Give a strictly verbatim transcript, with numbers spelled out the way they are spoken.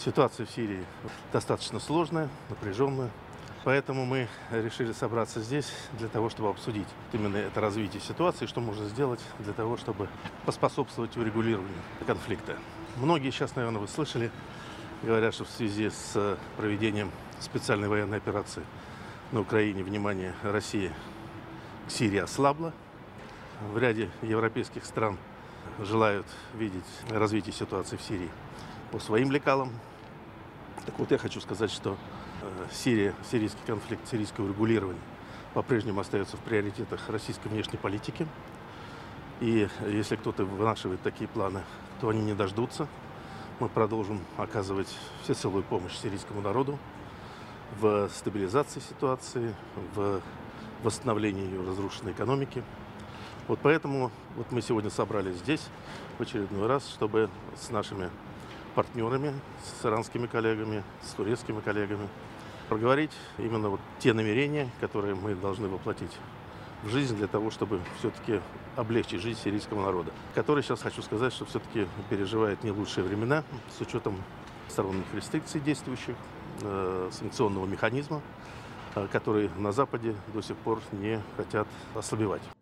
Ситуация в Сирии достаточно сложная, напряженная. Поэтому мы решили собраться здесь для того, чтобы обсудить именно это развитие ситуации, что можно сделать для того, чтобы поспособствовать урегулированию конфликта. Многие сейчас, наверное, вы слышали, говорят, что в связи с проведением специальной военной операции на Украине внимание России к Сирии ослабло. В ряде европейских стран желают видеть развитие ситуации в Сирии по своим лекалам. Так вот, я хочу сказать, что Сирия, сирийский конфликт, сирийское урегулирование по-прежнему остается в приоритетах российской внешней политики. И если кто-то вынашивает такие планы, то они не дождутся. Мы продолжим оказывать всецелую помощь сирийскому народу в стабилизации ситуации, в восстановлении ее разрушенной экономики. Вот поэтому вот мы сегодня собрались здесь в очередной раз, чтобы с нашими партнерами, с иранскими коллегами, с турецкими коллегами проговорить именно вот те намерения, которые мы должны воплотить в жизнь для того, чтобы все-таки облегчить жизнь сирийского народа, который, сейчас хочу сказать, что все-таки переживает не лучшие времена с учетом сторонних рестрикций действующих, э, санкционного механизма, э, который на Западе до сих пор не хотят ослабевать.